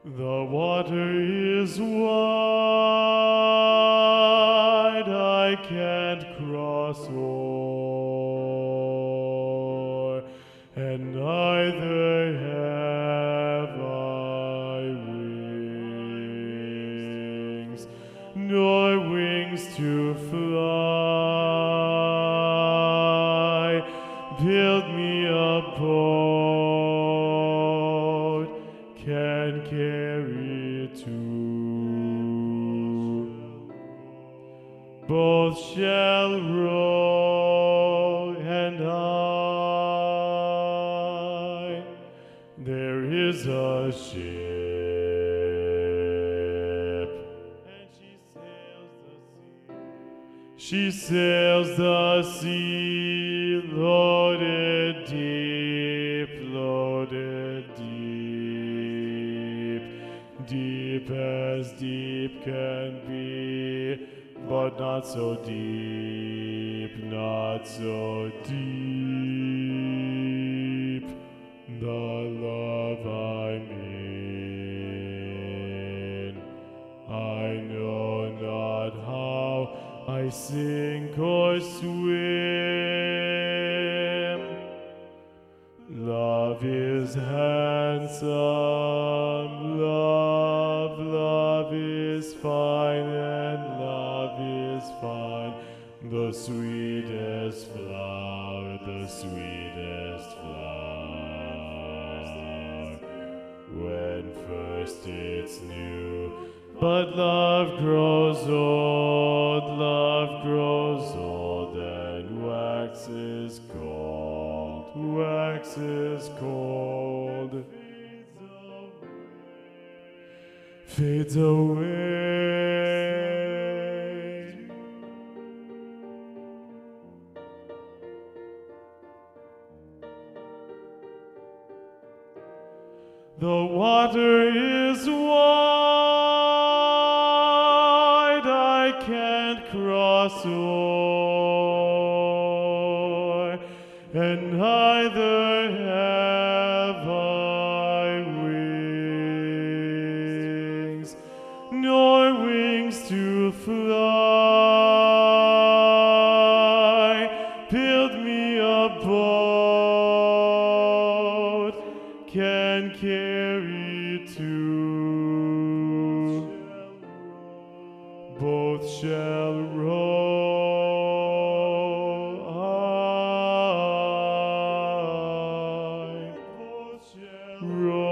The water is wide, I can't cross o'er, and neither have I wings, nor wings to fly. Build me a boat, can carry it to. Both shall row, and there is a ship, and she sails the sea, loaded deep, deep as deep can be, but not so deep, not so deep. The love I'm in, I know not how I sink or swim. Love is handsome, love is fine, and love is fine. The sweetest flower, the sweetest flower, when first it's new. But love grows old, and waxes cold, fades away. The water is wide, I can't cross o'er, and neither have I wings, nor wings to fly. Build me a boat, can carry two. Both shall row, both shall row.